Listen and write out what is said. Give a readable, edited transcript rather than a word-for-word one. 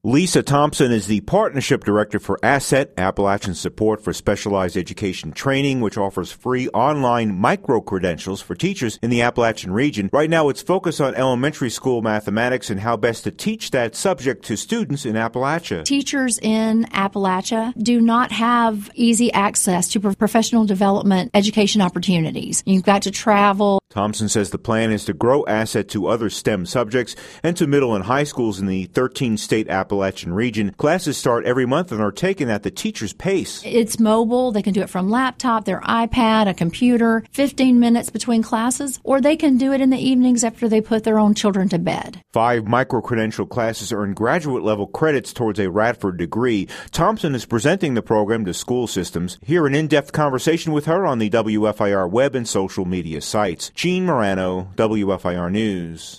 Lisa Thompson is the Partnership Director for ASSET, Appalachian Support for Specialized Education Training, which offers free online micro-credentials for teachers in the Appalachian region. Right now, it's focused on elementary school mathematics and how best to teach that subject to students in Appalachia. Teachers in Appalachia do not have easy access to professional development education opportunities. You've got to travel. Thompson says the plan is to grow ASSET to other STEM subjects and to middle and high schools in the 13-state Appalachian region. Classes start every month and are taken at the teacher's pace. It's mobile. They can do it from laptop, their iPad, a computer, 15 minutes between classes, or they can do it in the evenings after they put their own children to bed. 5 micro-credential classes earn graduate-level credits towards a Radford degree. Thompson is presenting the program to school systems. Hear an in-depth conversation with her on the WFIR web and social media sites. Gene Morano, WFIR News.